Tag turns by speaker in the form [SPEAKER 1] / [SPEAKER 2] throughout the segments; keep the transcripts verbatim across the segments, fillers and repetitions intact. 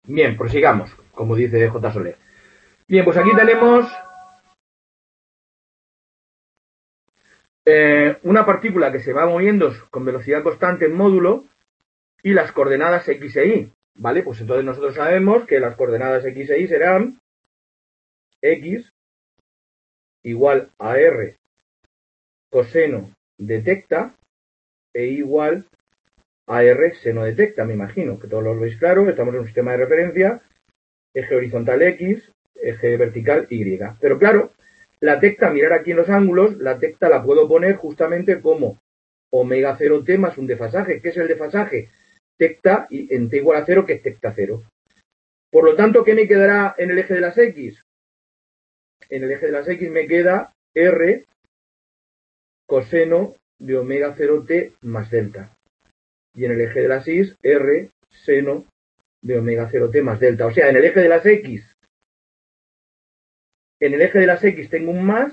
[SPEAKER 1] Bien, prosigamos, como dice J. Soler. Bien, pues aquí tenemos eh, una partícula que se va moviendo con velocidad constante en módulo y las coordenadas X e Y, ¿vale? Pues entonces nosotros sabemos que las coordenadas X e Y serán X igual a R coseno de tecta e igual a R seno de tecta, me imagino, que todos lo veis claro, estamos en un sistema de referencia, eje horizontal X, eje vertical Y. Pero claro, la tecta, mirar aquí en los ángulos, la tecta la puedo poner justamente como omega cero t más un desfasaje. ¿Qué es el desfasaje? Tecta en t igual a cero, que es tecta cero. Por lo tanto, ¿qué me quedará en el eje de las X? En el eje de las X me queda R coseno de omega cero t más delta. Y en el eje de las Y, R seno de omega cero t más delta. O sea, en el eje de las X, en el eje de las X tengo un más,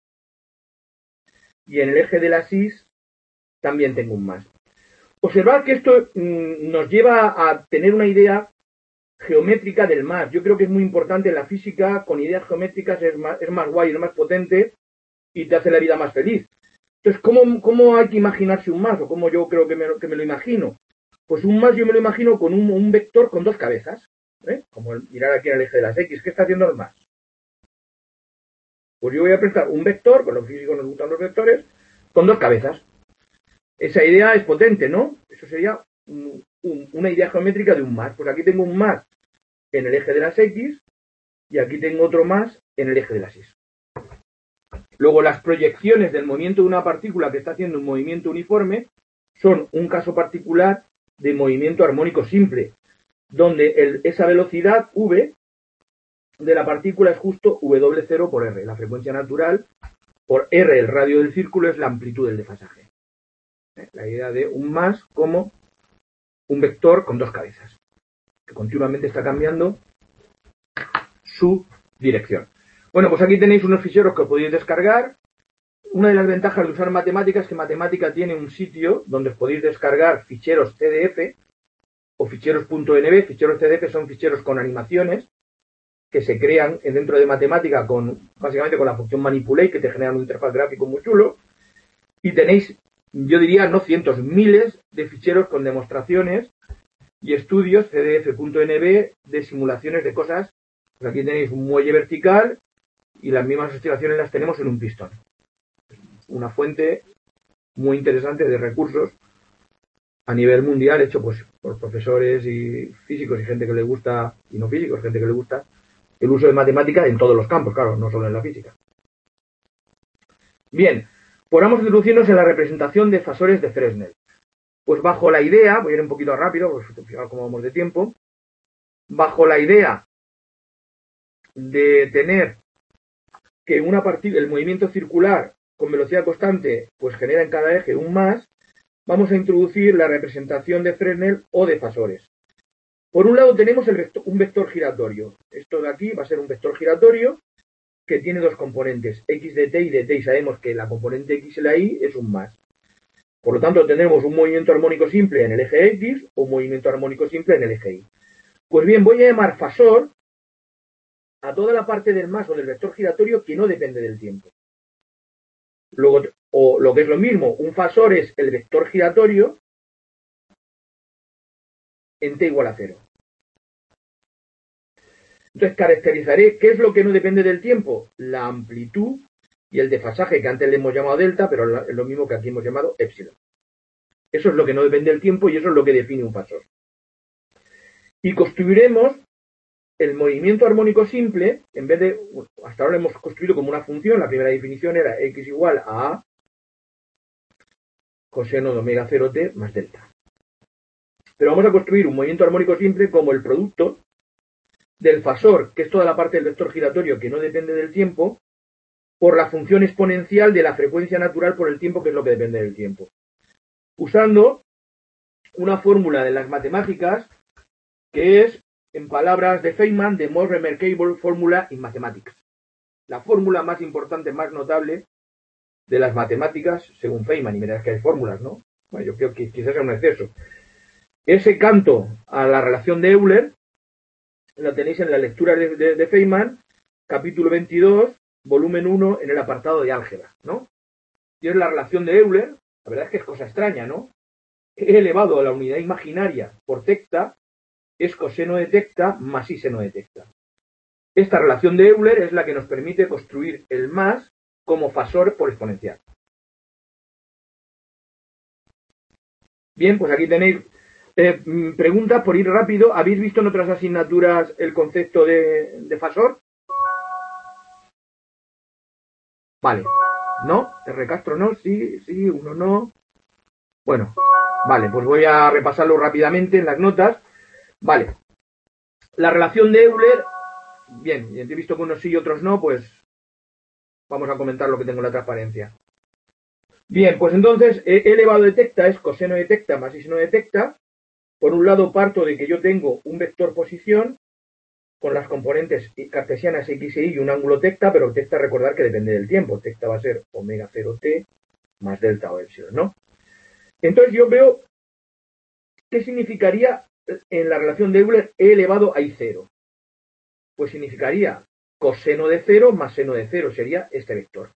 [SPEAKER 1] y en el eje de las Y también tengo un más. Observad que esto mmm, nos lleva a tener una idea geométrica del más. Yo creo que es muy importante en la física, con ideas geométricas es más, es más guay, es más potente y te hace la vida más feliz. Entonces, ¿cómo, cómo hay que imaginarse un más? ¿O cómo yo creo que me, que me lo imagino? Pues un más yo me lo imagino con un, un vector con dos cabezas. ¿eh? Como el, mirar aquí en el eje de las X. ¿Qué está haciendo el más? Pues yo voy a prestar un vector, con los físicos nos gustan los vectores, con dos cabezas. Esa idea es potente, ¿no? Eso sería un, un, una idea geométrica de un más. Pues aquí tengo un más en el eje de las X y aquí tengo otro más en el eje de las Y. Luego, las proyecciones del movimiento de una partícula que está haciendo un movimiento uniforme son un caso particular de movimiento armónico simple, donde el, esa velocidad v de la partícula es justo W cero por R, la frecuencia natural, por R, el radio del círculo, es la amplitud del desfasaje. La idea de un más como un vector con dos cabezas, que continuamente está cambiando su dirección. Bueno, pues aquí tenéis unos ficheros que podéis descargar. Una de las ventajas de usar matemáticas es que matemática tiene un sitio donde os podéis descargar ficheros C D F o ficheros .nb. Ficheros C D F son ficheros con animaciones que se crean dentro de matemática con, básicamente con la función manipulate, que te generan un interfaz gráfico muy chulo. Y tenéis, yo diría, no cientos, miles de ficheros con demostraciones y estudios C D F.nb de simulaciones de cosas. Pues aquí tenéis un muelle vertical y las mismas oscilaciones las tenemos en un pistón. Una fuente muy interesante de recursos a nivel mundial, hecho pues por profesores y físicos y gente que le gusta, y no físicos, gente que le gusta el uso de matemática en todos los campos, claro, no solo en la física. Bien, pues vamos a introducirnos en la representación de fasores de Fresnel. Pues bajo la idea, voy a ir un poquito rápido, pues fijaos cómo vamos de tiempo, bajo la idea de tener que una partícula, el movimiento circular con velocidad constante, pues genera en cada eje un más, vamos a introducir la representación de Fresnel o de fasores. Por un lado tenemos el vector, un vector giratorio. Esto de aquí va a ser un vector giratorio que tiene dos componentes, x de t y de t, y sabemos que la componente x y la y es un más. Por lo tanto, tendremos un movimiento armónico simple en el eje X o un movimiento armónico simple en el eje Y. Pues bien, voy a llamar fasor a toda la parte del más o del vector giratorio que no depende del tiempo. Luego, o lo que es lo mismo, un fasor es el vector giratorio en t igual a cero. Entonces caracterizaré qué es lo que no depende del tiempo, la amplitud y el desfasaje, que antes le hemos llamado delta, pero es lo mismo que aquí hemos llamado épsilon. Eso es lo que no depende del tiempo y eso es lo que define un fasor. Y construiremos el movimiento armónico simple, en vez de, hasta ahora lo hemos construido como una función, la primera definición era x igual a a coseno de omega cero t más delta. Pero vamos a construir un movimiento armónico simple como el producto del fasor, que es toda la parte del vector giratorio que no depende del tiempo, por la función exponencial de la frecuencia natural por el tiempo, que es lo que depende del tiempo. Usando una fórmula de las matemáticas que es, en palabras de Feynman, the most remarkable formula in mathematics. La fórmula más importante, más notable de las matemáticas, según Feynman, y mirad que hay fórmulas, ¿no? Bueno, yo creo que quizás sea un exceso. Ese canto a la relación de Euler la tenéis en la lectura de, de, de Feynman, capítulo veintidós, volumen uno, en el apartado de álgebra, ¿no? Y es la relación de Euler. La verdad es que es cosa extraña, ¿no? E elevado a la unidad imaginaria por tecta es coseno de tecta más i seno de tecta. Esta relación de Euler es la que nos permite construir el más como fasor por exponencial. Bien, pues aquí tenéis eh, preguntas por ir rápido. ¿Habéis visto en otras asignaturas el concepto de, de fasor? Vale. ¿No? R. Castro no, sí, sí, uno no. Bueno, vale, pues voy a repasarlo rápidamente en las notas. Vale. La relación de Euler, bien, he visto que unos sí y otros no, pues vamos a comentar lo que tengo en la transparencia. Bien, pues entonces, E elevado de tecta es coseno de tecta más i seno de tecta. Por un lado parto de que yo tengo un vector posición con las componentes cartesianas x e y y un ángulo tecta, pero tecta recordar que depende del tiempo. Tecta va a ser omega cero t más delta o epsilon, ¿no? Entonces yo veo qué significaría en la relación de Euler E elevado a i cero. Pues significaría coseno de cero más seno de cero, sería este vector.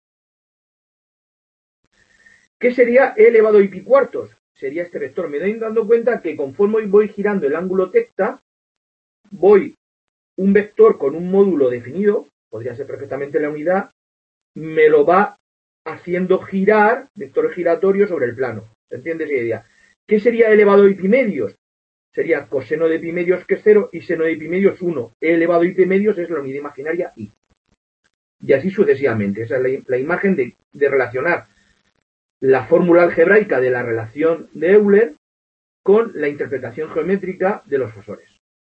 [SPEAKER 1] ¿Qué sería E elevado a i pi cuartos? Sería este vector. Me doy dando cuenta que conforme voy girando el ángulo tecta, voy un vector con un módulo definido, podría ser perfectamente la unidad, me lo va haciendo girar, vector giratorio sobre el plano. ¿Se entiende esa idea? ¿Qué sería E elevado a i pi medios? Sería coseno de pi medios, que es cero, y seno de pi medios uno. E elevado a i pi medios es la unidad imaginaria i. Y así sucesivamente. Esa es la, la imagen de, de relacionar la fórmula algebraica de la relación de Euler con la interpretación geométrica de los fasores.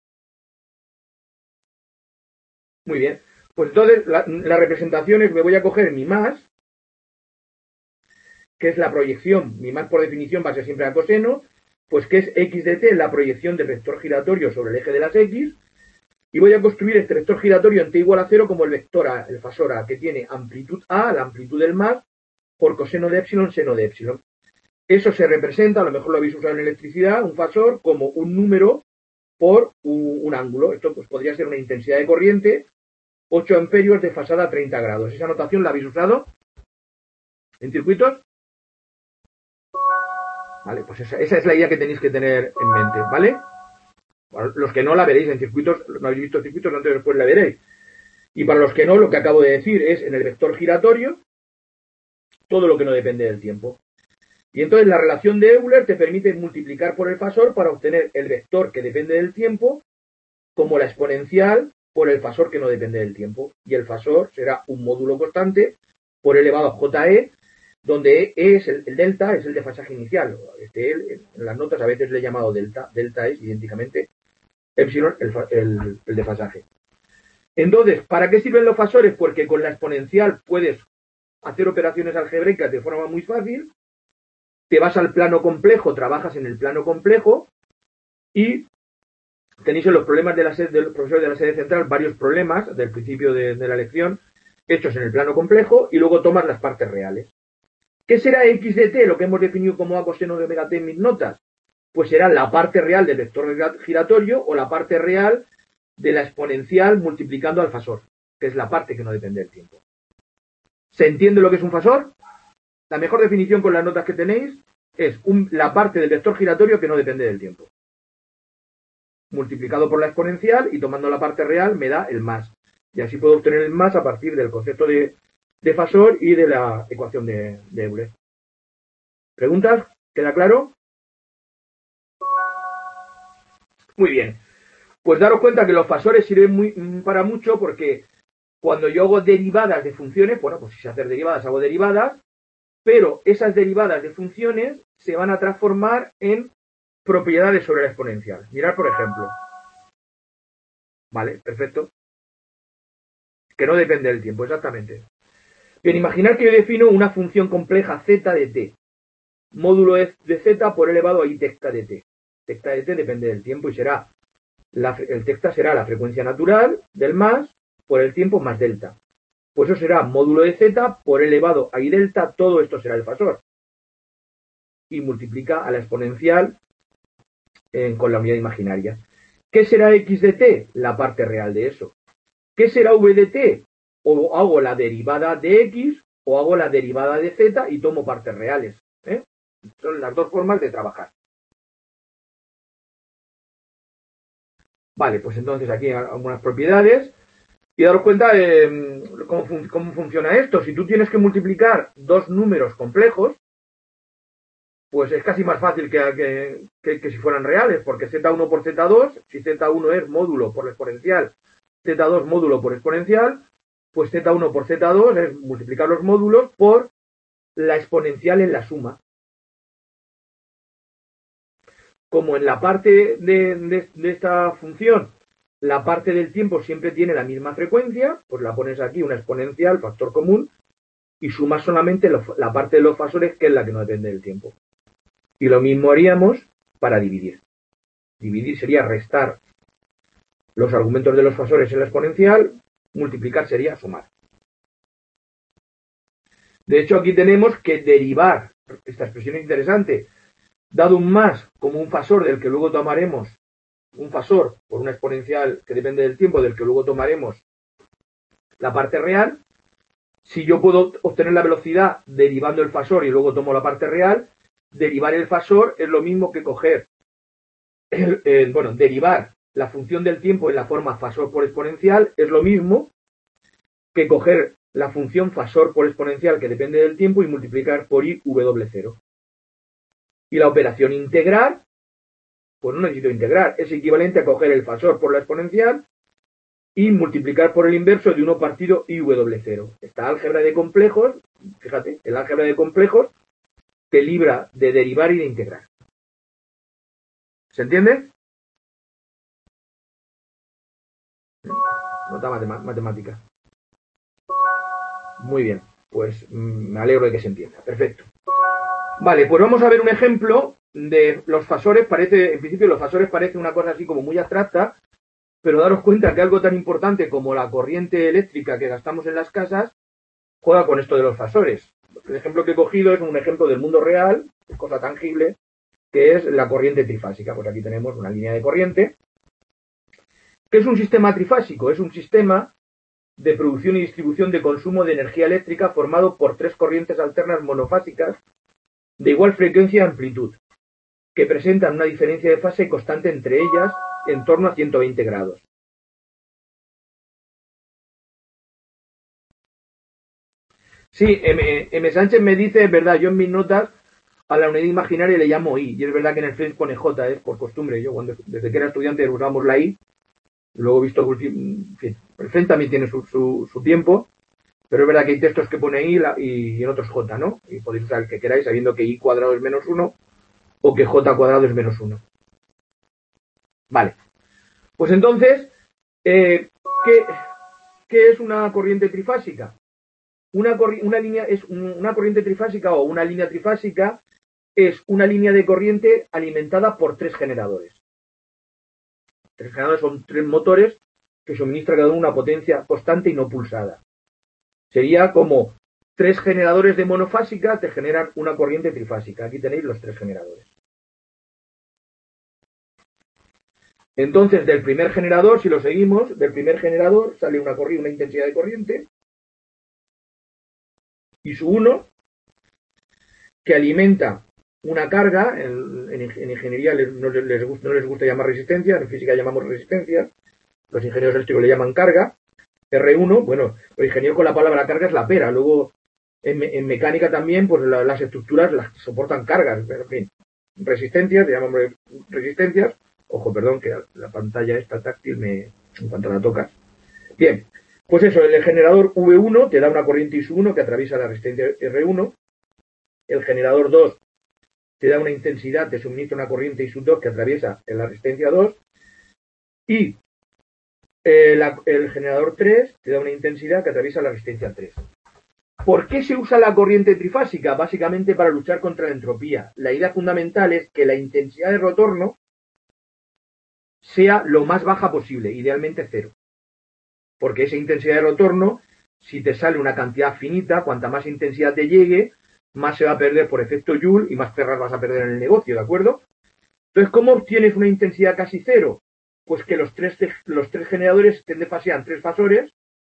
[SPEAKER 1] Muy bien. Pues entonces, la, la representación es, me voy a coger mi más, que es la proyección, mi más por definición va a ser siempre a coseno, pues que es x de t, la proyección del vector giratorio sobre el eje de las x, y voy a construir este vector giratorio en t igual a cero como el vector A, el fasor A, que tiene amplitud A, la amplitud del más, por coseno de epsilon, seno de epsilon. Eso se representa, a lo mejor lo habéis usado en electricidad, un fasor, como un número por un, un ángulo. Esto pues podría ser una intensidad de corriente, ocho amperios desfasada a treinta grados. ¿Esa notación la habéis usado en circuitos? Vale, pues esa, esa es la idea que tenéis que tener en mente, ¿vale? Para los que no la veréis en circuitos, no habéis visto circuitos, antes o después la veréis. Y para los que no, lo que acabo de decir es en el vector giratorio, todo lo que no depende del tiempo. Y entonces la relación de Euler te permite multiplicar por el fasor para obtener el vector que depende del tiempo como la exponencial por el fasor que no depende del tiempo. Y el fasor será un módulo constante por elevado a Je, donde E es el, el delta, es el desfasaje inicial. Este, en las notas a veces le he llamado delta. Delta es idénticamente epsilon, el, el, el desfasaje. Entonces, ¿para qué sirven los fasores? Porque con la exponencial puedes hacer operaciones algebraicas de forma muy fácil. Te vas al plano complejo, trabajas en el plano complejo y tenéis en los problemas de la sede, del profesor de la sede central varios problemas del principio de, de la lección hechos en el plano complejo y luego tomas las partes reales. ¿Qué será x de t, lo que hemos definido como a coseno de omega t en mis notas? Pues será la parte real del vector giratorio o la parte real de la exponencial multiplicando al fasor, que es la parte que no depende del tiempo. ¿Se entiende lo que es un fasor? La mejor definición con las notas que tenéis es un, la parte del vector giratorio que no depende del tiempo. Multiplicado por la exponencial y tomando la parte real me da el más. Y así puedo obtener el más a partir del concepto de, de fasor y de la ecuación de, de Euler. ¿Preguntas? ¿Queda claro? Muy bien. Pues daros cuenta que los fasores sirven muy, para mucho porque cuando yo hago derivadas de funciones, bueno, pues si sé hacer derivadas, hago derivadas, pero esas derivadas de funciones se van a transformar en propiedades sobre la exponencial. Mirad, por ejemplo. Vale, perfecto. Que no depende del tiempo, exactamente. Bien, imaginad que yo defino una función compleja z de t. Módulo de z por elevado a i tecta de t. Tecta de t depende del tiempo y será, la, el tecta será la frecuencia natural del más por el tiempo más delta. Pues eso será módulo de z por elevado a i delta, todo esto será el fasor. Y multiplica a la exponencial eh, con la unidad imaginaria. ¿Qué será X de T? La parte real de eso. ¿Qué será V de T? O hago la derivada de X o hago la derivada de Z y tomo partes reales. ¿eh? Son las dos formas de trabajar. Vale, pues entonces aquí hay algunas propiedades. Y daros cuenta de eh, cómo, fun cómo funciona esto. Si tú tienes que multiplicar dos números complejos, pues es casi más fácil que, que, que, que si fueran reales, porque Z uno por Z dos, si Z uno es módulo por exponencial, Z dos módulo por exponencial, pues Z uno por Z dos es multiplicar los módulos por la exponencial en la suma. Como en la parte de, de, de esta función, la parte del tiempo siempre tiene la misma frecuencia, pues la pones aquí una exponencial, factor común, y sumas solamente lo, la parte de los fasores, que es la que no depende del tiempo. Y lo mismo haríamos para dividir. Dividir sería restar los argumentos de los fasores en la exponencial, multiplicar sería sumar. De hecho, aquí tenemos que derivar, esta expresión es interesante, dado un más como un fasor del que luego tomaremos, un fasor por una exponencial que depende del tiempo, del que luego tomaremos la parte real. Si yo puedo obtener la velocidad derivando el fasor y luego tomo la parte real, derivar el fasor es lo mismo que coger, el, el, bueno, derivar la función del tiempo en la forma fasor por exponencial es lo mismo que coger la función fasor por exponencial que depende del tiempo y multiplicar por i w cero. Y la operación integrar, pues no necesito integrar, es equivalente a coger el fasor por la exponencial y multiplicar por el inverso de uno partido i w cero. Esta álgebra de complejos, fíjate, el álgebra de complejos te libra de derivar y de integrar. ¿Se entiende? Nota matemática. Muy bien, pues me alegro de que se entienda. Perfecto. Vale, pues vamos a ver un ejemplo de los fasores. Parece, en principio los fasores parece una cosa así como muy abstracta, pero daros cuenta que algo tan importante como la corriente eléctrica que gastamos en las casas juega con esto de los fasores. El ejemplo que he cogido es un ejemplo del mundo real, cosa tangible, que es la corriente trifásica. Pues aquí tenemos una línea de corriente. ¿Qué es un sistema trifásico? Es un sistema de producción y distribución de consumo de energía eléctrica formado por tres corrientes alternas monofásicas de igual frecuencia y amplitud, que presentan una diferencia de fase constante entre ellas en torno a ciento veinte grados. Sí, M, M. Sánchez me dice, es verdad, yo en mis notas a la unidad imaginaria le llamo I, y es verdad que en el French pone J, es por costumbre. Yo cuando desde que era estudiante usábamos la I, luego he visto que en fin, el French también tiene su, su, su tiempo, pero es verdad que hay textos que pone I la, y, y en otros J, ¿no? Y podéis usar el que queráis sabiendo que I cuadrado es menos uno o que J cuadrado es menos uno. Vale. Pues entonces, eh, ¿qué, ¿qué es una corriente trifásica? Una, una, línea es una corriente trifásica o una línea trifásica es una línea de corriente alimentada por tres generadores. Tres generadores son tres motores que suministran cada uno una potencia constante y no pulsada. Sería como tres generadores de monofásica te generan una corriente trifásica. Aquí tenéis los tres generadores. Entonces, del primer generador, si lo seguimos, del primer generador sale una corriente, una intensidad de corriente y su uno, que alimenta una carga. En, en, en ingeniería les, no, les gusta, no les gusta llamar resistencia, en física llamamos resistencia, los ingenieros eléctricos le llaman carga. R uno, bueno, los ingenieros con la palabra carga es la pera. Luego, en, en mecánica también, pues la, las estructuras las soportan cargas, pero en fin, resistencias, le llamamos resistencias. Ojo, perdón, que la pantalla esta táctil me, en cuanto la tocas. Bien, pues eso, el generador V uno te da una corriente I uno que atraviesa la resistencia R uno. El generador dos te da una intensidad, te suministra una corriente I dos que atraviesa la resistencia dos. Y eh, la, el generador tres te da una intensidad que atraviesa la resistencia tres. ¿Por qué se usa la corriente trifásica? Básicamente para luchar contra la entropía. La idea fundamental es que la intensidad de retorno sea lo más baja posible, idealmente cero. Porque esa intensidad de retorno, si te sale una cantidad finita, cuanta más intensidad te llegue, más se va a perder por efecto Joule y más perras vas a perder en el negocio, ¿de acuerdo? Entonces, ¿cómo obtienes una intensidad casi cero? pues que los tres, los tres generadores estén desfaseados tres fasores,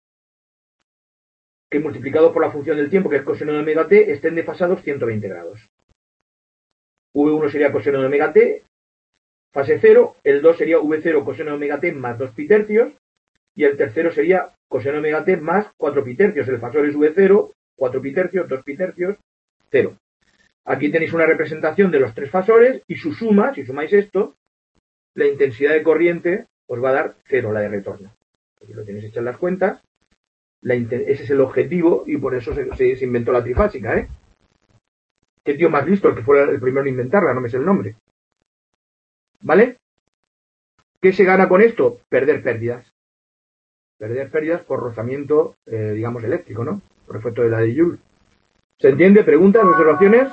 [SPEAKER 1] que multiplicado por la función del tiempo, que es coseno de omega t, estén desfasados ciento veinte grados. V uno sería coseno de omega t, fase cero, el dos sería V cero coseno de omega t más dos pi tercios, y el tercero sería coseno de omega t más cuatro pi tercios. El fasor es V cero, cuatro pi tercios, dos pi tercios, cero. Aquí tenéis una representación de los tres fasores y su suma, si sumáis esto, la intensidad de corriente os va a dar cero, la de retorno. Aquí lo tenéis hechas las cuentas. La ese es el objetivo y por eso se, se, se inventó la trifásica, ¿eh? Qué tío más listo el que fuera el primero en inventarla, no me sé el nombre. ¿Vale? ¿Qué se gana con esto? Perder pérdidas. Perder pérdidas por rozamiento, eh, digamos, eléctrico, ¿no? Por efecto de la de Joule. ¿Se entiende? ¿Preguntas? ¿Observaciones?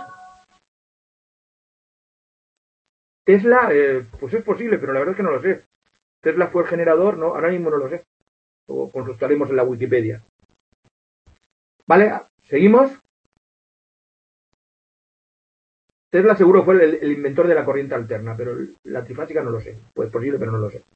[SPEAKER 1] Tesla, eh, pues es posible, pero la verdad es que no lo sé. Tesla fue el generador, ¿no? Ahora mismo no lo sé. Lo consultaremos en la Wikipedia. ¿Vale? ¿Seguimos? Tesla seguro fue el, el inventor de la corriente alterna, pero la trifásica no lo sé. Pues posible, pero no lo sé.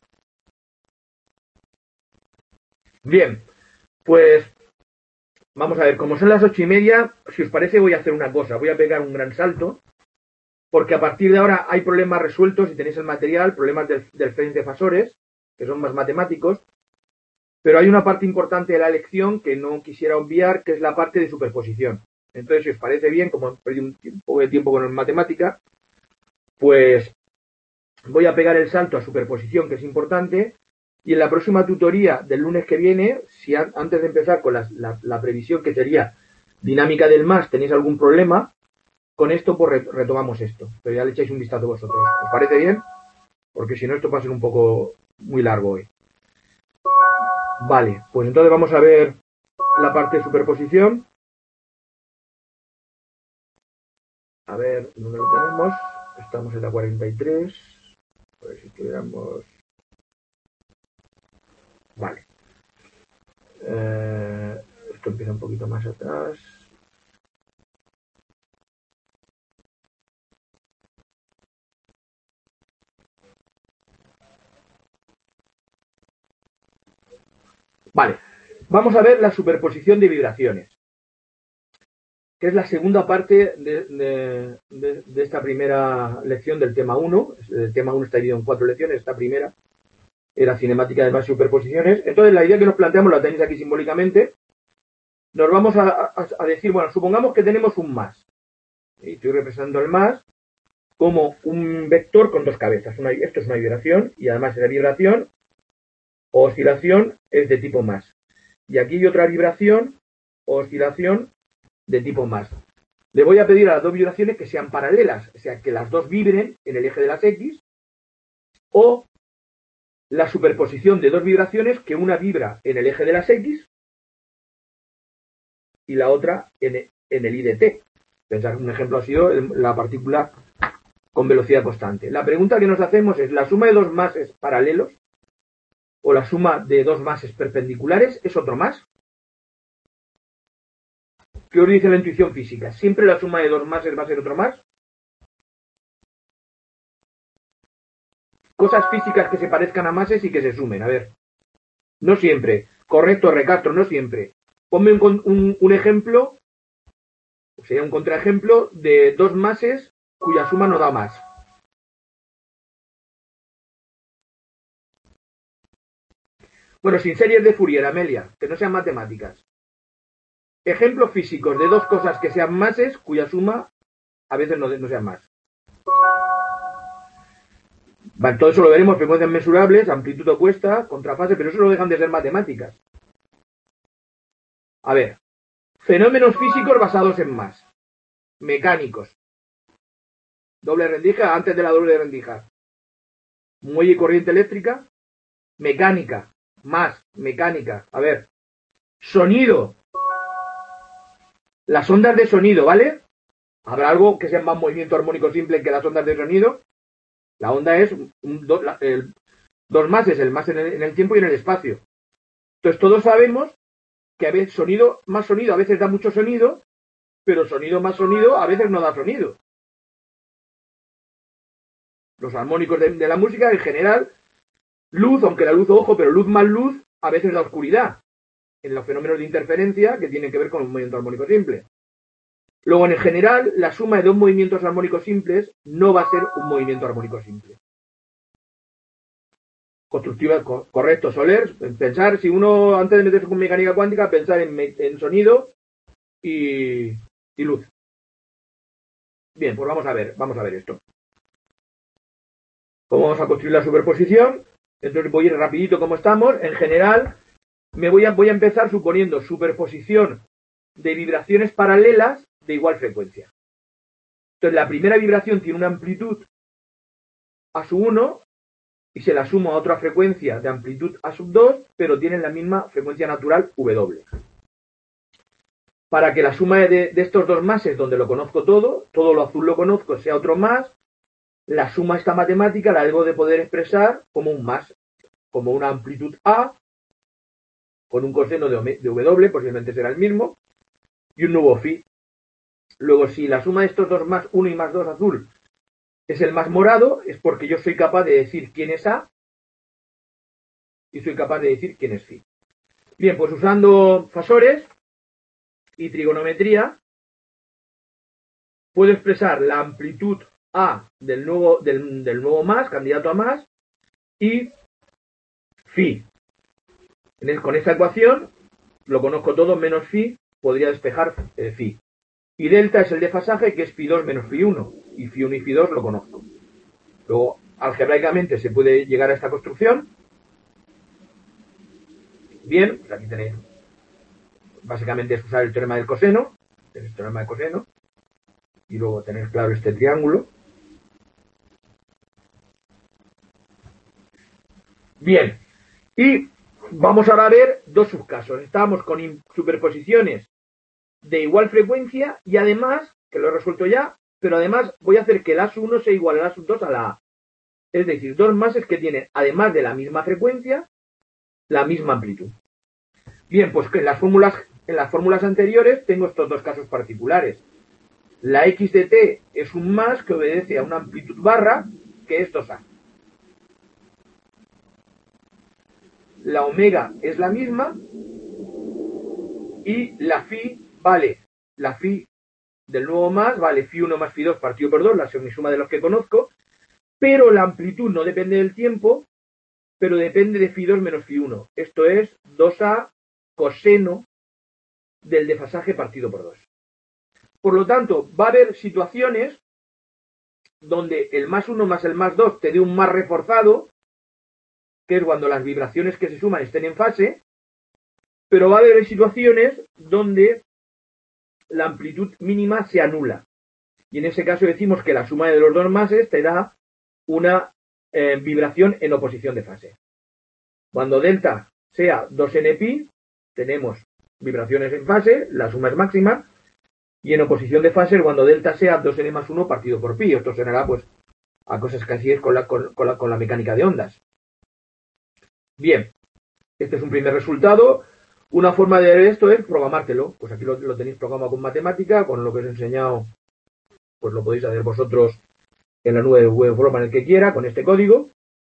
[SPEAKER 1] Bien, pues vamos a ver, como son las ocho y media, si os parece voy a hacer una cosa, voy a pegar un gran salto, porque a partir de ahora hay problemas resueltos, si tenéis el material, problemas del, del frente de fasores, que son más matemáticos, pero hay una parte importante de la lección que no quisiera obviar, que es la parte de superposición. Entonces, si os parece bien, como perdí un poco de tiempo con matemática, pues voy a pegar el salto a superposición, que es importante, y en la próxima tutoría del lunes que viene, si a, antes de empezar con la, la, la previsión que sería dinámica del más, tenéis algún problema, con esto pues retomamos esto, pero ya le echáis un vistazo vosotros. ¿Os parece bien? Porque si no, esto va a ser un poco muy largo hoy. Vale, pues entonces vamos a ver la parte de superposición. A ver, ¿dónde lo tenemos? Estamos en la cuarenta y tres. A ver si tuviéramos... Vale. Eh, esto empieza un poquito más atrás. Vale. Vamos a ver la superposición de vibraciones, que es la segunda parte de, de, de, de esta primera lección del tema uno. El tema uno está dividido en cuatro lecciones. Esta primera era cinemática de más superposiciones. Entonces, la idea que nos planteamos, la tenéis aquí simbólicamente, nos vamos a, a, a decir, bueno, supongamos que tenemos un más. Y estoy representando el más como un vector con dos cabezas. Una, esto es una vibración y además esa vibración o oscilación es de tipo más. Y aquí hay otra vibración o oscilación de tipo más. Le voy a pedir a las dos vibraciones que sean paralelas, o sea, que las dos vibren en el eje de las X, o la superposición de dos vibraciones, que una vibra en el eje de las X y la otra en, en el Y de T. Pensar, un ejemplo ha sido la partícula con velocidad constante. La pregunta que nos hacemos es, ¿la suma de dos mases paralelos o la suma de dos mases perpendiculares es otro más? ¿Qué os dice la intuición física? ¿Siempre la suma de dos mases va a ser otro más? Cosas físicas que se parezcan a mases y que se sumen. A ver. No siempre. Correcto, Recastro, no siempre. Ponme un, un, un ejemplo, sería un contraejemplo de dos mases cuya suma no da más. Bueno, sin series de Fourier, Amelia, que no sean matemáticas. Ejemplos físicos de dos cosas que sean mases cuya suma a veces no, no sean más. Vale, todo eso lo veremos, frecuencias mesurables, amplitud opuesta, contrafase, pero eso no dejan de ser matemáticas. A ver, fenómenos físicos basados en más. Mecánicos. Doble rendija antes de la doble rendija. Muelle y corriente eléctrica. Mecánica. Más. Mecánica. A ver. Sonido. Las ondas de sonido, ¿vale? ¿Habrá algo que sea más movimiento armónico simple que las ondas de sonido? La onda es un, do, la, el, dos mases, el más en el, en el tiempo y en el espacio. Entonces todos sabemos que a veces sonido más sonido a veces da mucho sonido, pero sonido más sonido a veces no da sonido. Los armónicos de, de la música en general luz, aunque la luz, ojo, pero luz más luz a veces da oscuridad en los fenómenos de interferencia que tienen que ver con un movimiento armónico simple. Luego, en general, la suma de dos movimientos armónicos simples no va a ser un movimiento armónico simple. Constructiva, co correcto, Soler. Pensar, si uno, antes de meterse con mecánica cuántica, pensar en, en sonido y, y luz. Bien, pues vamos a ver, vamos a ver esto. ¿Cómo vamos a construir la superposición? Entonces voy a ir rapidito como estamos. En general, me voy a, voy a empezar suponiendo superposición de vibraciones paralelas de igual frecuencia. Entonces la primera vibración tiene una amplitud A sub uno y se la sumo a otra frecuencia de amplitud A sub dos, pero tienen la misma frecuencia natural W. Para que la suma de, de estos dos máses, donde lo conozco todo, todo lo azul lo conozco, sea otro más, la suma esta matemática la debo de poder expresar como un más, como una amplitud A, con un coseno de, de W, posiblemente será el mismo, y un nuevo phi. Luego, si la suma de estos dos más uno y más dos azul es el más morado, es porque yo soy capaz de decir quién es A y soy capaz de decir quién es phi. Bien, pues usando fasores y trigonometría, puedo expresar la amplitud A del nuevo, del, del nuevo más, candidato a más, y phi. Con esta ecuación, lo conozco todo menos phi, podría despejar eh, phi. Y delta es el desfasaje, que es phi dos menos phi uno. Y phi uno y phi dos lo conozco. Luego, algebraicamente se puede llegar a esta construcción. Bien, pues aquí tenéis. Básicamente es usar el teorema del coseno. El teorema del coseno. Y luego tener claro este triángulo. Bien. Y vamos ahora a ver dos subcasos. Estábamos con superposiciones de igual frecuencia y además, que lo he resuelto ya, pero además voy a hacer que el A sub uno sea igual al A sub dos a la A. Es decir, dos máses que tienen, además de la misma frecuencia, la misma amplitud. Bien, pues que en las fórmulas, en las fórmulas anteriores tengo estos dos casos particulares. La X de T es un más que obedece a una amplitud barra, que es dos A. La omega es la misma y la phi vale, la phi del nuevo más vale phi uno más phi dos partido por dos, la semisuma de los que conozco, pero la amplitud no depende del tiempo, pero depende de phi dos menos phi uno. Esto es dos A coseno del desfasaje partido por dos. Por lo tanto, va a haber situaciones donde el más uno más el más dos te dé un más reforzado, que es cuando las vibraciones que se suman estén en fase, pero va a haber situaciones donde la amplitud mínima se anula. Y en ese caso decimos que la suma de los dos máses te da una eh, vibración en oposición de fase. Cuando delta sea dos ene pi, tenemos vibraciones en fase, la suma es máxima, y en oposición de fase cuando delta sea dos ene más uno partido por pi. Esto sonará pues a cosas que así es con la, con, con la, con la mecánica de ondas. Bien, este es un primer resultado. Una forma de ver esto es programártelo. Pues aquí lo, lo tenéis programado con matemática, con lo que os he enseñado, pues lo podéis hacer vosotros en la nube de web forma en el que quiera, con este código.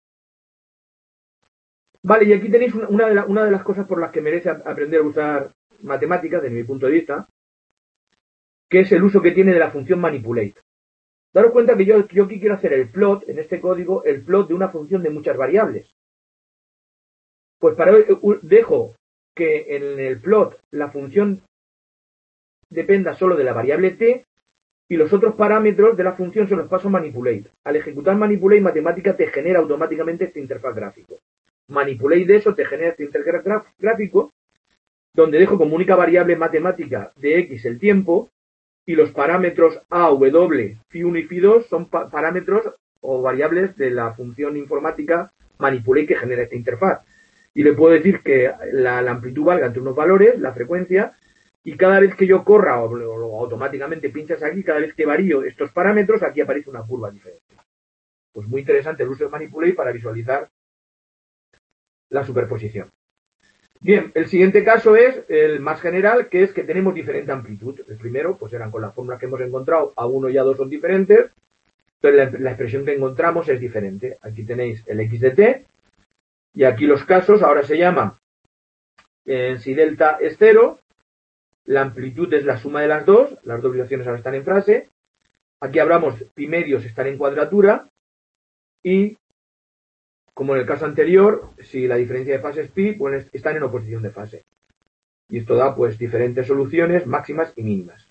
[SPEAKER 1] Vale, y aquí tenéis una, una, de la, una de las cosas por las que merece aprender a usar matemáticas, desde mi punto de vista, que es el uso que tiene de la función manipulate. Daros cuenta que yo, yo aquí quiero hacer el plot, en este código, el plot de una función de muchas variables. Pues para dejo que en el plot la función dependa solo de la variable t y los otros parámetros de la función se los paso a manipulate. Al ejecutar manipulate, matemática te genera automáticamente este interfaz gráfico. Manipulate de eso te genera este interfaz gráfico donde dejo como única variable matemática de x el tiempo y los parámetros a, w, phi uno y phi dos son pa parámetros o variables de la función informática manipulate que genera esta interfaz. Y le puedo decir que la, la amplitud valga entre unos valores, la frecuencia, y cada vez que yo corra o, o, o automáticamente pinchas aquí, cada vez que varío estos parámetros, aquí aparece una curva diferente. Pues muy interesante el uso de manipulate para visualizar la superposición. Bien, el siguiente caso es el más general, que es que tenemos diferente amplitud. El primero, pues eran con las fórmulas que hemos encontrado, A uno y A dos son diferentes, entonces la, la expresión que encontramos es diferente. Aquí tenéis el x de t, Y aquí los casos ahora se llaman, eh, si delta es cero, la amplitud es la suma de las dos, las dos vibraciones ahora están en fase. Aquí hablamos pi medios están en cuadratura y, como en el caso anterior, si la diferencia de fase es pi, pues están en oposición de fase. Y esto da pues diferentes soluciones máximas y mínimas.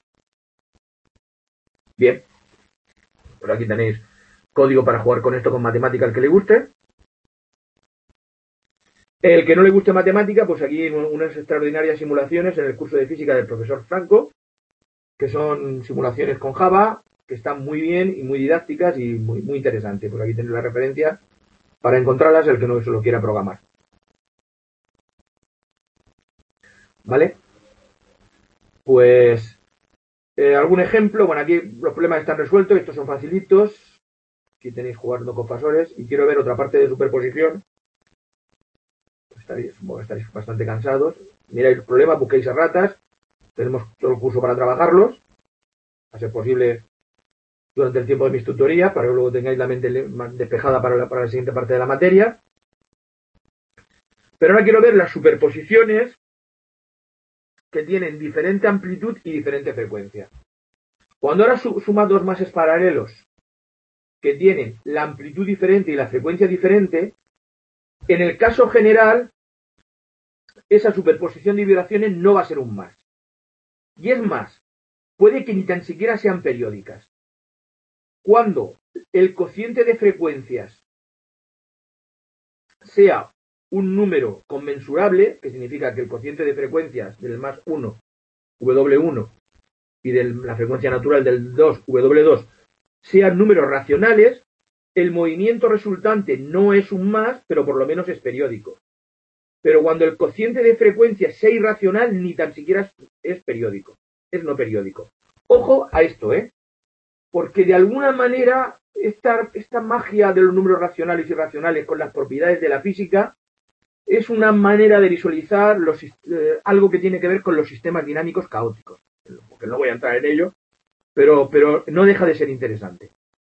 [SPEAKER 1] Bien, por aquí tenéis código para jugar con esto con matemática al que le guste. El que no le guste matemática, pues aquí unas extraordinarias simulaciones en el curso de física del profesor Franco, que son simulaciones con Java, que están muy bien y muy didácticas y muy, muy interesantes. Pues aquí tenéis la referencia para encontrarlas el que no se lo quiera programar. ¿Vale? Pues, eh, algún ejemplo. Bueno, aquí los problemas están resueltos, estos son facilitos. Aquí tenéis jugando con fasores. Y quiero ver otra parte de superposición. Estaréis, bueno, estaréis bastante cansados. Miráis el problema, busquéis erratas. Tenemos todo el curso para trabajarlos. A ser posible durante el tiempo de mis tutorías, para que luego tengáis la mente más despejada para la, para la siguiente parte de la materia. Pero ahora quiero ver las superposiciones que tienen diferente amplitud y diferente frecuencia. Cuando ahora sumas dos mases paralelos que tienen la amplitud diferente y la frecuencia diferente, en el caso general, esa superposición de vibraciones no va a ser un más. Y es más, puede que ni tan siquiera sean periódicas. Cuando el cociente de frecuencias sea un número conmensurable, que significa que el cociente de frecuencias del más uno, W uno, y de la frecuencia natural del dos, W dos, sean números racionales, el movimiento resultante no es un más, pero por lo menos es periódico. Pero cuando el cociente de frecuencia sea irracional, ni tan siquiera es periódico, es no periódico. Ojo a esto, ¿eh? Porque de alguna manera esta, esta magia de los números racionales y irracionales con las propiedades de la física es una manera de visualizar los, eh, algo que tiene que ver con los sistemas dinámicos caóticos. Porque no voy a entrar en ello, pero, pero no deja de ser interesante.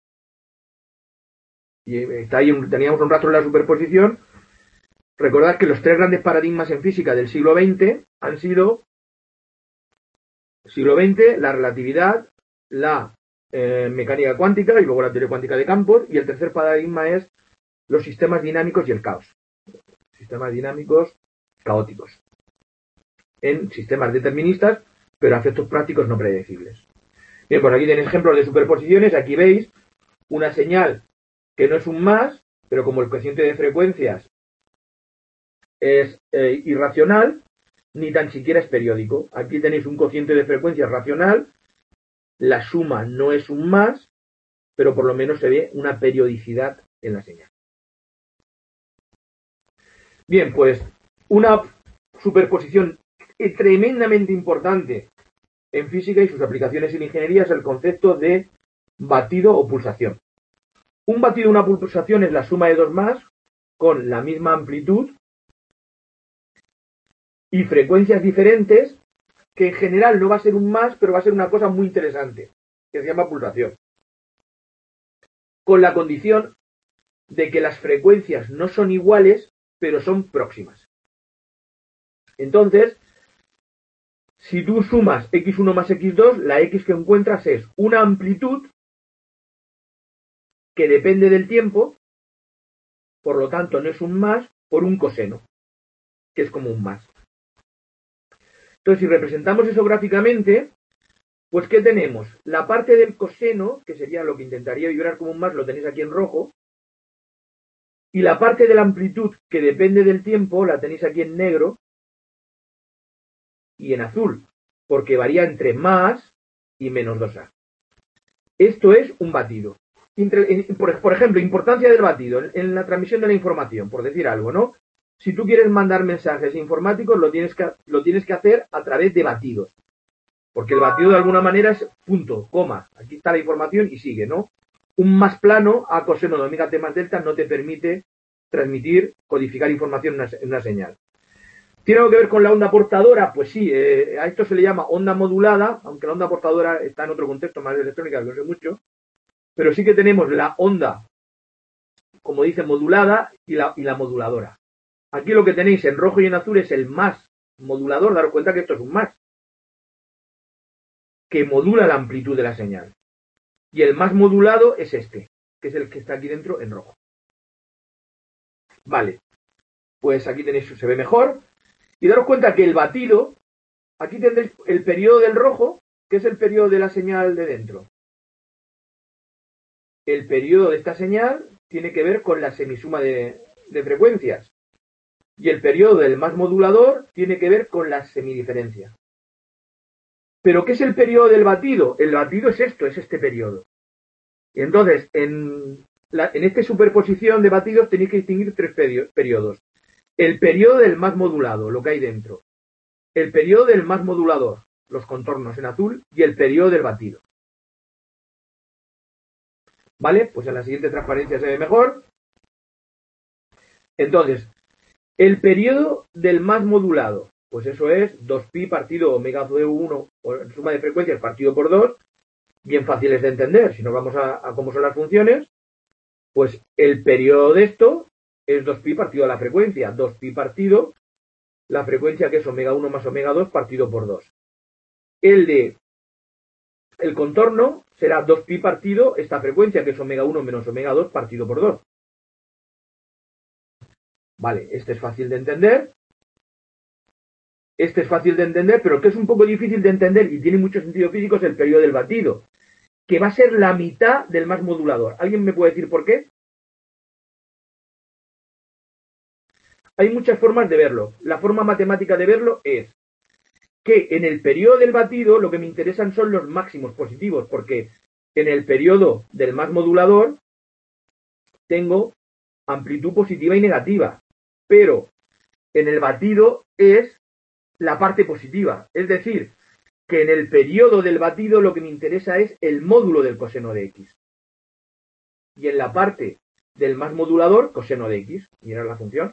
[SPEAKER 1] Y está ahí, teníamos un rastro en la superposición. Recordad que los tres grandes paradigmas en física del siglo veinte han sido, siglo veinte, la relatividad, la eh, mecánica cuántica y luego la teoría cuántica de campos, y el tercer paradigma es los sistemas dinámicos y el caos. Sistemas dinámicos caóticos. En sistemas deterministas, pero a efectos prácticos no predecibles. Bien, pues aquí tenéis ejemplos de superposiciones. Aquí veis una señal que no es un más, pero como el cociente de frecuencias es eh, irracional, ni tan siquiera es periódico. Aquí tenéis un cociente de frecuencias racional, la suma no es un más, pero por lo menos se ve una periodicidad en la señal. Bien, pues una superposición tremendamente importante en física y sus aplicaciones en ingeniería es el concepto de batido o pulsación. Un batido o una pulsación es la suma de dos más con la misma amplitud y frecuencias diferentes, que en general no va a ser un más, pero va a ser una cosa muy interesante, que se llama pulsación. Con la condición de que las frecuencias no son iguales, pero son próximas. Entonces, si tú sumas equis uno más equis dos, la X que encuentras es una amplitud que depende del tiempo, por lo tanto no es un más, por un coseno, que es como un más. Entonces, si representamos eso gráficamente, pues ¿qué tenemos? La parte del coseno, que sería lo que intentaría vibrar como un más, lo tenéis aquí en rojo, y la parte de la amplitud, que depende del tiempo, la tenéis aquí en negro y en azul, porque varía entre más y menos dos A. Esto es un batido. Por ejemplo, importancia del batido en la transmisión de la información, por decir algo, ¿no? Si tú quieres mandar mensajes informáticos, lo tienes que, lo tienes que hacer a través de batidos. Porque el batido de alguna manera es punto, coma. Aquí está la información y sigue, ¿no? Un más plano a coseno de omega t más delta no te permite transmitir, codificar información en una, en una señal. ¿Tiene algo que ver con la onda portadora? Pues sí, eh, a esto se le llama onda modulada, aunque la onda portadora está en otro contexto más de electrónica, no sé mucho. Pero sí que tenemos la onda, como dice, modulada y la, y la moduladora. Aquí lo que tenéis en rojo y en azul es el más modulador, daros cuenta que esto es un más, que modula la amplitud de la señal. Y el más modulado es este, que es el que está aquí dentro en rojo. Vale, pues aquí tenéis, se ve mejor. Y daros cuenta que el batido, aquí tendréis el periodo del rojo, que es el periodo de la señal de dentro. El periodo de esta señal tiene que ver con la semisuma de, de frecuencias. Y el periodo del más modulador tiene que ver con la semidiferencia. ¿Pero qué es el periodo del batido? El batido es esto, es este periodo. Y entonces, en, la, en esta superposición de batidos tenéis que distinguir tres periodos. El periodo del más modulado, lo que hay dentro. El periodo del más modulador, los contornos en azul, y el periodo del batido. ¿Vale? Pues en la siguiente transparencia se ve mejor. Entonces, el periodo del más modulado, pues eso es dos pi partido omega de uno, o suma de frecuencias partido por dos, bien fáciles de entender. Si nos vamos a, a cómo son las funciones, pues el periodo de esto es dos pi partido a la frecuencia, dos pi partido la frecuencia que es omega uno más omega dos partido por dos. El de el contorno será dos pi partido esta frecuencia que es omega uno menos omega dos partido por dos. Vale, este es fácil de entender. Este es fácil de entender, pero el que es un poco difícil de entender y tiene mucho sentido físico es el periodo del batido, que va a ser la mitad del más modulador. ¿Alguien me puede decir por qué? Hay muchas formas de verlo. La forma matemática de verlo es que en el periodo del batido lo que me interesan son los máximos positivos, porque en el periodo del más modulador tengo amplitud positiva y negativa, pero en el batido es la parte positiva. Es decir, que en el periodo del batido lo que me interesa es el módulo del coseno de x. Y en la parte del más modulador, coseno de x. Mirad la función.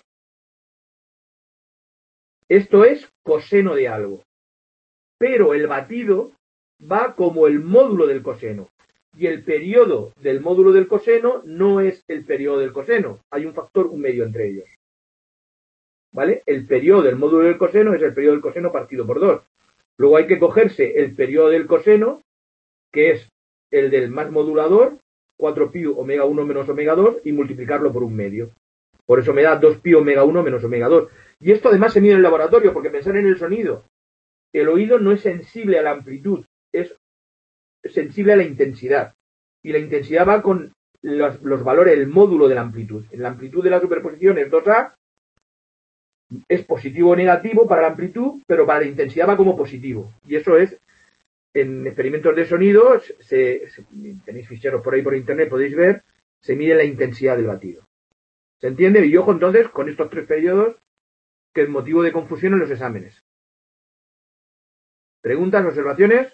[SPEAKER 1] Esto es coseno de algo. Pero el batido va como el módulo del coseno. Y el periodo del módulo del coseno no es el periodo del coseno. Hay un factor, un medio entre ellos. ¿Vale? El periodo del módulo del coseno es el periodo del coseno partido por dos. Luego hay que cogerse el periodo del coseno, que es el del más modulador, cuatro pi omega uno menos omega dos, y multiplicarlo por un medio. Por eso me da dos pi omega uno menos omega dos. Y esto además se mide en el laboratorio, porque pensar en el sonido. El oído no es sensible a la amplitud, es sensible a la intensidad. Y la intensidad va con los, los valores, el módulo de la amplitud. En la amplitud de la superposición es dos a, es positivo o negativo para la amplitud, pero para la intensidad va como positivo. Y eso es, en experimentos de sonido, se, se, tenéis ficheros por ahí por internet, podéis ver, se mide la intensidad del batido. ¿Se entiende? Y ojo entonces con estos tres periodos, que es motivo de confusión en los exámenes. ¿Preguntas, observaciones?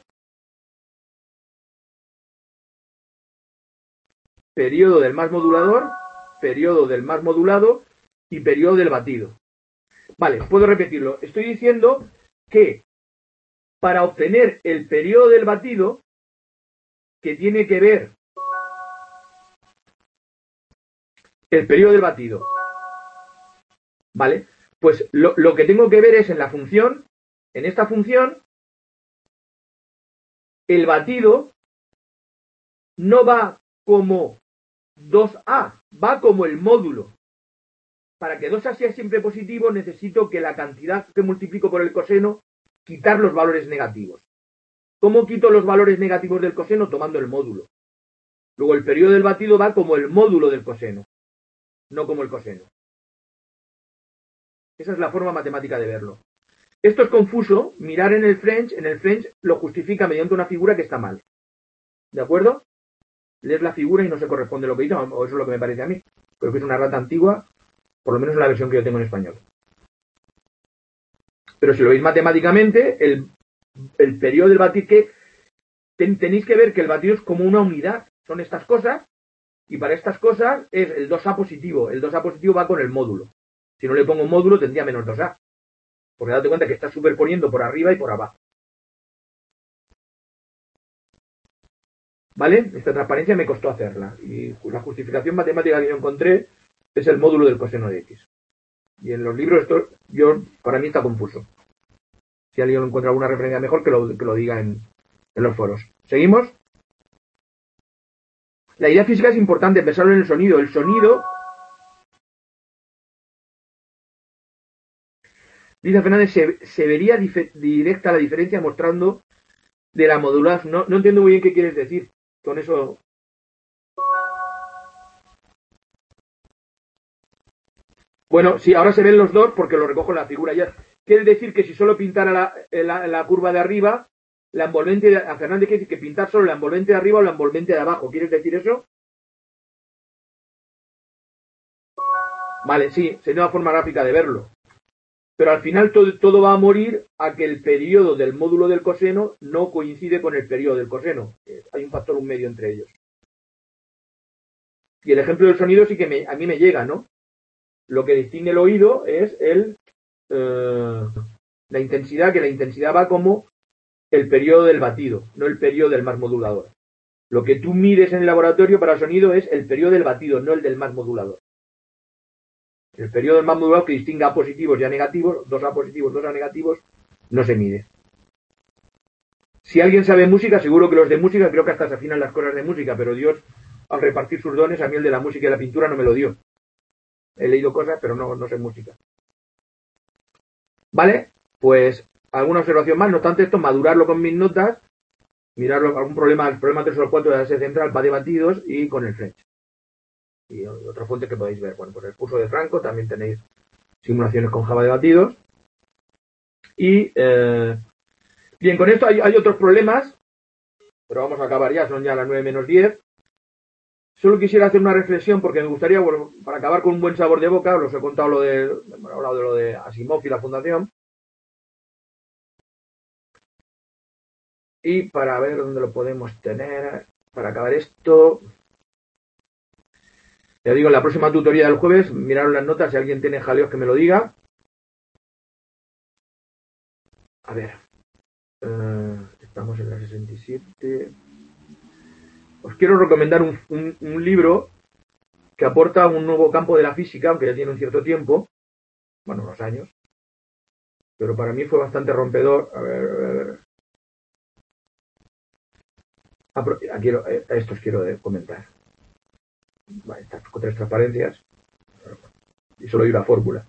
[SPEAKER 1] Periodo del más modulador, periodo del más modulado y periodo del batido. Vale, puedo repetirlo. Estoy diciendo que para obtener el periodo del batido, que tiene que ver el periodo del batido, ¿vale? Pues lo, lo que tengo que ver es en la función, en esta función, el batido no va como dos a, va como el módulo. Para que dos a sea siempre positivo, necesito que la cantidad que multiplico por el coseno, quitar los valores negativos. ¿Cómo quito los valores negativos del coseno? Tomando el módulo. Luego el periodo del batido va como el módulo del coseno, no como el coseno. Esa es la forma matemática de verlo. Esto es confuso. Mirar en el French, en el French lo justifica mediante una figura que está mal. ¿De acuerdo? Lees la figura y no se corresponde lo que dice, o eso es lo que me parece a mí. Creo que es una rata antigua, por lo menos en la versión que yo tengo en español. Pero si lo veis matemáticamente, el, el periodo del batido, que ten, tenéis que ver que el batido es como una unidad. Son estas cosas, y para estas cosas es el dos a positivo. El dos a positivo va con el módulo. Si no le pongo un módulo, tendría menos dos a. Porque date cuenta que está superponiendo por arriba y por abajo. ¿Vale? Esta transparencia me costó hacerla. Y la justificación matemática que yo encontré es el módulo del coseno de x. Y en los libros esto, yo, para mí está confuso. Si alguien encuentra alguna referencia mejor, que lo, que lo diga en, en los foros. ¿Seguimos? La idea física es importante, pensarlo en el sonido. El sonido, dice Fernández, se, se vería directa la diferencia mostrando de la modulaz. No, no entiendo muy bien qué quieres decir con eso. Bueno, sí, ahora se ven los dos porque lo recojo en la figura ya. Quiere decir que si solo pintara la, la, la curva de arriba, la envolvente de, a Fernández quiere decir que pintar solo la envolvente de arriba o la envolvente de abajo. ¿Quieres decir eso? Vale, sí, sería una forma gráfica de verlo. Pero al final todo, todo va a morir a que el periodo del módulo del coseno no coincide con el periodo del coseno. Hay un factor un medio entre ellos. Y el ejemplo del sonido sí que me, a mí me llega, ¿no? Lo que distingue el oído es el eh, la intensidad, que la intensidad va como el periodo del batido, no el periodo del más modulador. Lo que tú mides en el laboratorio para sonido es el periodo del batido, no el del más modulador. El periodo del más modulador, que distingue a positivos y a negativos, dos a positivos, dos a negativos, no se mide. Si alguien sabe música, seguro que los de música, creo que hasta se afinan las cosas de música, pero Dios, al repartir sus dones, a mí el de la música y la pintura no me lo dio. He leído cosas, pero no, no sé música. ¿Vale? Pues alguna observación más. No obstante esto, madurarlo con mis notas, mirarlo, algún problema, el problema tres o cuatro de la sede central para debatidos y con el French. Y otra fuente que podéis ver. Bueno, pues el curso de Franco, también tenéis simulaciones con Java de batidos. Y, eh, bien, con esto hay, hay otros problemas, pero vamos a acabar ya, son ya las nueve menos diez. Solo quisiera hacer una reflexión porque me gustaría, bueno, para acabar con un buen sabor de boca, os he contado lo de, he hablado de lo de Asimov y la fundación. Y para ver dónde lo podemos tener, para acabar esto, ya digo, en la próxima tutoría del jueves, miraron las notas, si alguien tiene jaleos que me lo diga. A ver, eh, estamos en la sesenta y siete. Os quiero recomendar un, un, un libro que aporta un nuevo campo de la física, aunque ya tiene un cierto tiempo, bueno, unos años, pero para mí fue bastante rompedor. A ver, a ver, a ver. Aquí, a esto os quiero comentar. Vale, estas tres transparencias y solo hay una fórmula.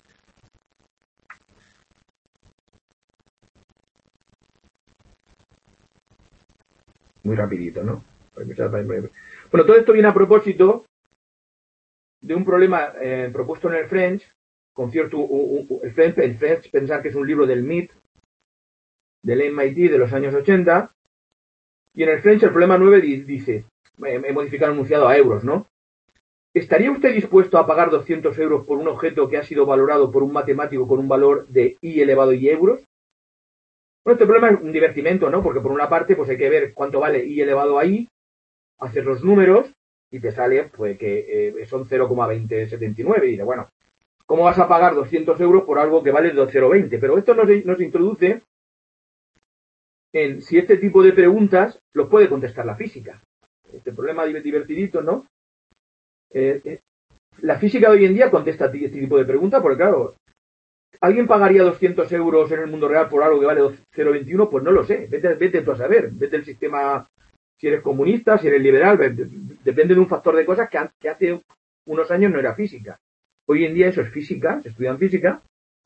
[SPEAKER 1] Muy rapidito, ¿no? Bueno, todo esto viene a propósito de un problema eh, propuesto en el French, con cierto, uh, uh, el French, el French, pensar que es un libro del M I T, del M I T de los años ochenta, y en el French el problema nueve dice, he modificado el enunciado a euros, ¿no? ¿Estaría usted dispuesto a pagar doscientos euros por un objeto que ha sido valorado por un matemático con un valor de i elevado y euros? Bueno, este problema es un divertimento, ¿no? Porque por una parte, pues hay que ver cuánto vale i elevado a i, hacer los números y te sale pues que eh, son cero coma veinte setenta y nueve. Y dice, bueno, ¿cómo vas a pagar doscientos euros por algo que vale cero coma veinte? Pero esto nos, nos introduce en si este tipo de preguntas los puede contestar la física. Este problema divertidito, ¿no? Eh, eh, la física de hoy en día contesta este tipo de preguntas porque, claro, ¿alguien pagaría doscientos euros en el mundo real por algo que vale cero coma veintiuno? Pues no lo sé. Vete, vete tú a saber. Vete el sistema, si eres comunista, si eres liberal. Depende de un factor de cosas que, que hace unos años no era física. Hoy en día eso es física, se estudia en física.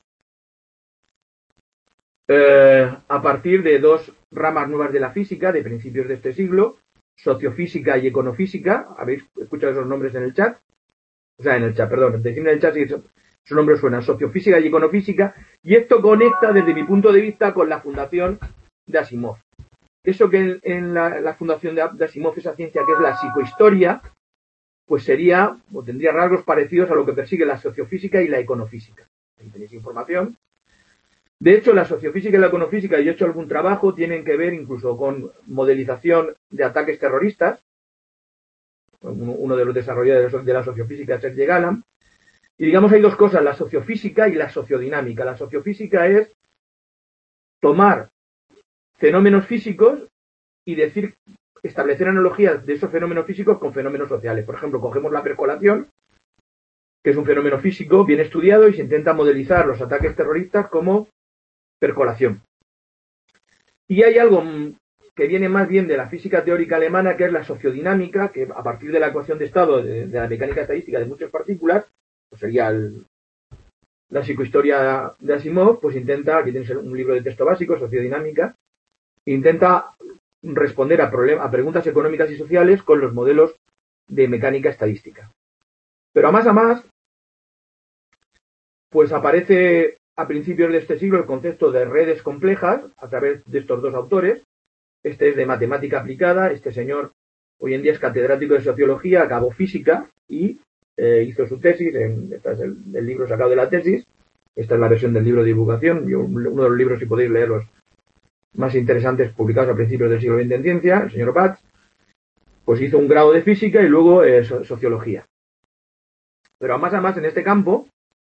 [SPEAKER 1] Eh, a partir de dos ramas nuevas de la física, de principios de este siglo, sociofísica y econofísica. ¿Habéis escuchado esos nombres en el chat? O sea, en el chat, perdón. Decirme en el chat si esos nombres suenan, sociofísica y econofísica. Y esto conecta, desde mi punto de vista, con la fundación de Asimov. Eso que en, en la, la fundación de, de Asimov, esa ciencia que es la psicohistoria, pues sería, o tendría rasgos parecidos a lo que persigue la sociofísica y la econofísica. Ahí tenéis información. De hecho, la sociofísica y la econofísica, y yo he hecho algún trabajo, tienen que ver incluso con modelización de ataques terroristas. Uno de los desarrolladores de la sociofísica es Serge Galan. Y digamos, hay dos cosas, la sociofísica y la sociodinámica. La sociofísica es tomar fenómenos físicos y decir, establecer analogías de esos fenómenos físicos con fenómenos sociales. Por ejemplo, cogemos la percolación que es un fenómeno físico bien estudiado y se intenta modelizar los ataques terroristas como percolación. Y hay algo que viene más bien de la física teórica alemana, que es la sociodinámica, que a partir de la ecuación de estado de, de la mecánica estadística de muchas partículas, pues sería el, la psicohistoria de Asimov, pues intenta, aquí tienes un libro de texto básico, sociodinámica, intenta responder a, problem, a preguntas económicas y sociales con los modelos de mecánica estadística. Pero a más a más, pues aparece a principios de este siglo el concepto de redes complejas a través de estos dos autores. Este es de matemática aplicada, este señor hoy en día es catedrático de sociología, acabó física y eh, hizo su tesis, en, este es el, el libro sacado de la tesis, esta es la versión del libro de divulgación, yo, uno de los libros, si podéis leerlos, más interesantes publicados a principios del siglo veinte en ciencia, el señor Batz, pues hizo un grado de física y luego eh, sociología. Pero a más a más en este campo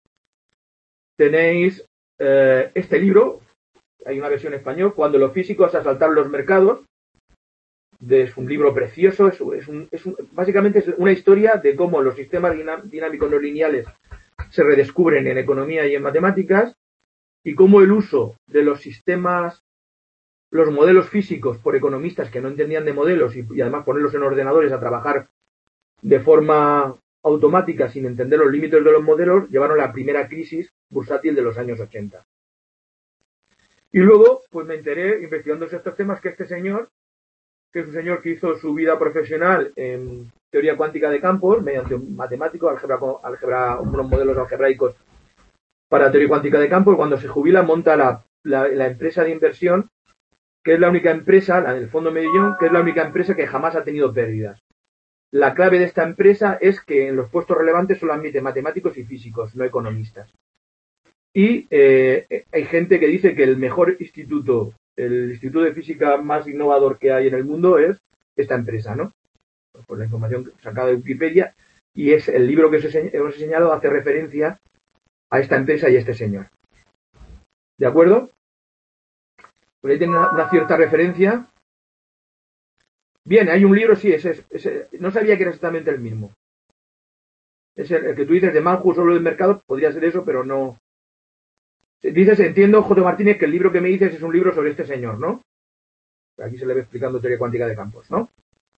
[SPEAKER 1] tenéis eh, este libro, hay una versión en español, Cuando los físicos asaltaron los mercados. Es un libro precioso, es, es un, es un, básicamente es una historia de cómo los sistemas dinámicos no lineales se redescubren en economía y en matemáticas y cómo el uso de los sistemas, los modelos físicos por economistas que no entendían de modelos y, y además ponerlos en ordenadores a trabajar de forma automática sin entender los límites de los modelos, llevaron a la primera crisis bursátil de los años ochenta. Y luego, pues me enteré, investigando estos temas, que este señor, que es un señor que hizo su vida profesional en teoría cuántica de campos, mediante un matemático, álgebra, álgebra, unos modelos algebraicos para teoría cuántica de campos, cuando se jubila monta la, la, la empresa de inversión, que es la única empresa, la del Fondo Medellín, que es la única empresa que jamás ha tenido pérdidas. La clave de esta empresa es que en los puestos relevantes solo admite matemáticos y físicos, no economistas. Y eh, hay gente que dice que el mejor instituto, el instituto de física más innovador que hay en el mundo es esta empresa, ¿no? Pues la información sacada de Wikipedia, y es el libro que os he, os he señalado hace referencia a esta empresa y a este señor. ¿De acuerdo? Pues ahí tiene una, una cierta referencia. Bien, hay un libro, sí, ese, ese, no sabía que era exactamente el mismo. Es el, el que tú dices de Manju solo del mercado, podría ser eso, pero no. Dices, entiendo, J. Martínez, que el libro que me dices es un libro sobre este señor, ¿no? Aquí se le ve explicando teoría cuántica de campos, ¿no?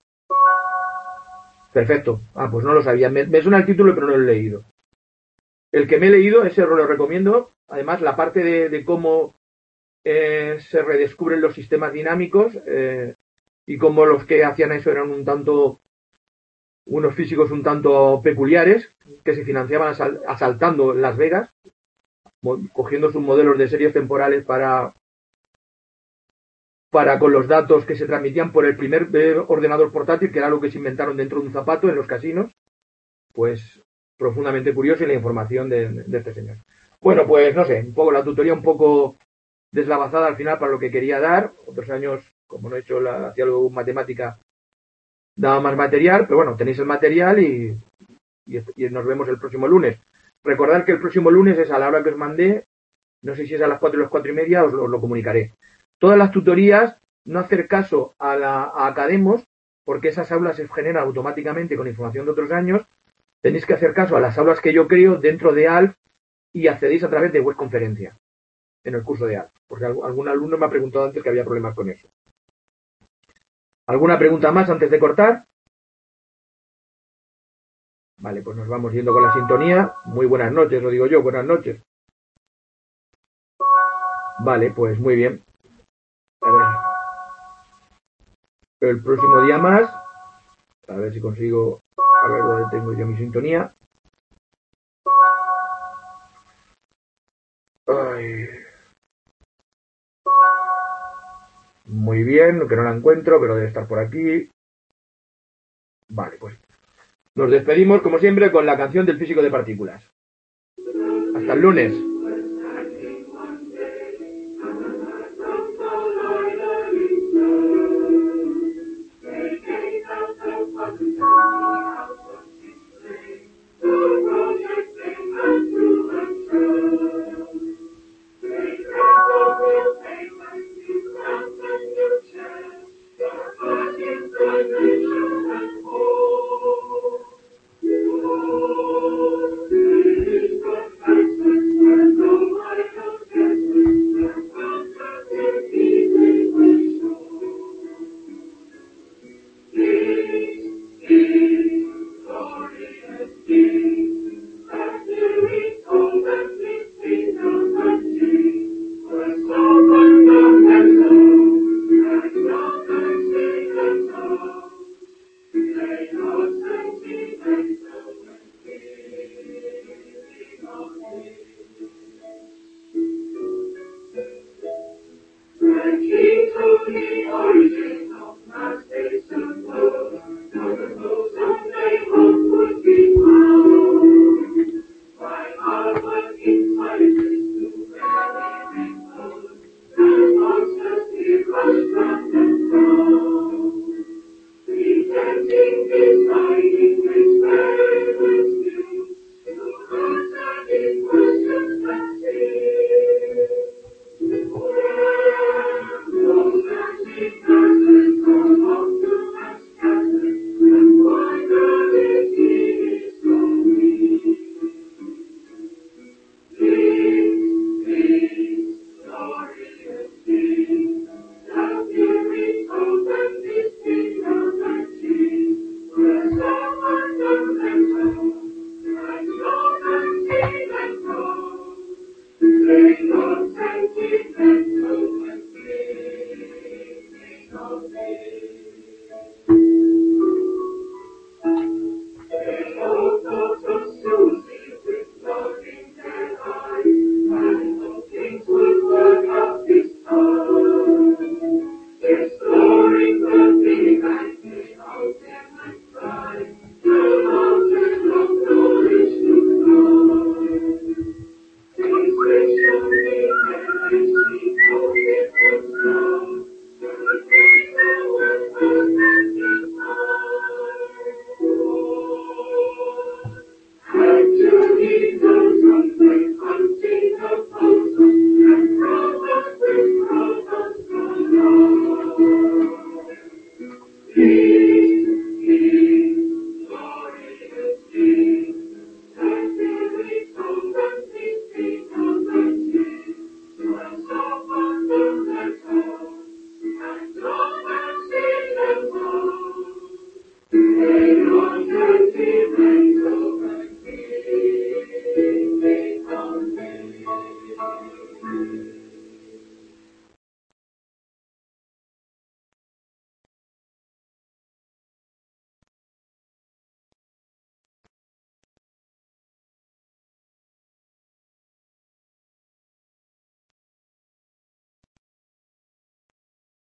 [SPEAKER 1] Perfecto. Ah, pues no lo sabía. Me, me suena el título, pero no lo he leído. El que me he leído, ese lo recomiendo. Además, la parte de, de cómo eh, se redescubren los sistemas dinámicos eh, y cómo los que hacían eso eran un tanto, unos físicos un tanto peculiares, que se financiaban asal, asaltando Las Vegas, cogiendo sus modelos de series temporales para, para con los datos que se transmitían por el primer ordenador portátil, que era lo que se inventaron dentro de un zapato en los casinos. Pues profundamente curioso, y la información de, de este señor. Bueno, pues no sé, un poco la tutoría un poco deslavazada al final para lo que quería dar. Otros años, como no he hecho la hacía algo matemática, daba más material, pero bueno, tenéis el material y, y, y nos vemos el próximo lunes. Recordad que el próximo lunes es a la hora que os mandé, no sé si es a las cuatro o las cuatro y media, os lo, os lo comunicaré. Todas las tutorías, no hacer caso a, la, a Academos, porque esas aulas se generan automáticamente con información de otros años. Tenéis que hacer caso a las aulas que yo creo dentro de A L F y accedéis a través de web conferencia en el curso de A L F, porque algún alumno me ha preguntado antes que había problemas con eso. ¿Alguna pregunta más antes de cortar? Vale, pues nos vamos yendo con la sintonía. Muy buenas noches, lo digo yo, buenas noches. Vale, pues muy bien. A ver. El próximo día más. A ver si consigo. A ver dónde tengo yo mi sintonía. Ay. Muy bien, que no la encuentro, pero debe estar por aquí. Vale, pues nos despedimos como siempre con la canción del físico de partículas. Hasta el lunes.